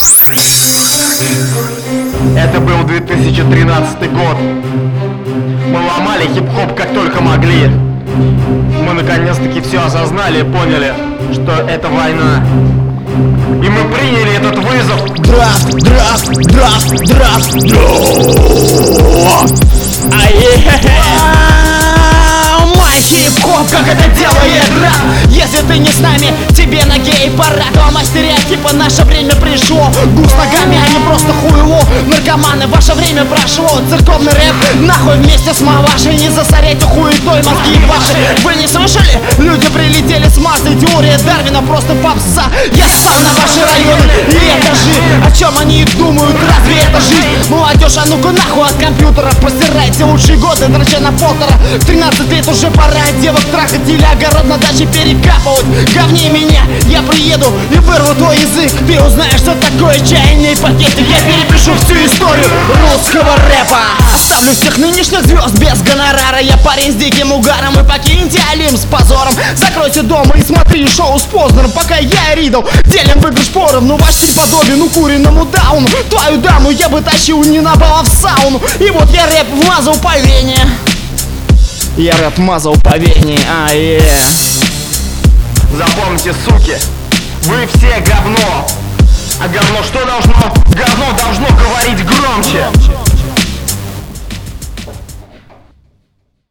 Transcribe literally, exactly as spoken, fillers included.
Это был две тысячи тринадцатый год. Мы ломали хип-хоп как только могли. Мы наконец-таки все осознали и поняли, что это война. И мы приняли этот вызов. Драфт, драфт, драфт, драфт, драфт. Мой хип-хоп, как это делает рэп. Если ты не с нами, тебе на гей-парад. Дома стереотипа, наше время пришло. Гусь ногами, а не просто хуйло. Наркоманы, ваше время прошло. Церковный рэп, нахуй вместе с мавашей. Не засоряйте хуетой мозги ваши. Вы не слышали? Люди прилетели с Марса. Теория Дарвина просто попса. Я спал на ваши районы и этажи. О чем они думают, разве это жизнь? Молодежь, а ну-ка нахуй от компьютера. Постирайте лучшие годы, дроча на Поттера. В тринадцать лет уже пора девок трахать или огород на даче перекапывать. Говни меня, я приеду и вырву твой язык. Ты узнаешь, что такое чайный пакетик. Я перепишу всю историю русского рэпа. Оставлю всех нынешних звезд без гонорара. Я парень с диким угаром, и покиньте Олимп с позором. Закройте дома и смотри шоу с Познером. Пока я и Ридл делим выигрыш поровну. Ваш стиль подобен укуренному дауну. Твою даму я бы тащил не на бала в сауну. И вот я рэп вмазал по вене. Я рэп мазал по вене, а е. Запомните, суки, вы все говно. А говно что должно? Говно должно говорить громче.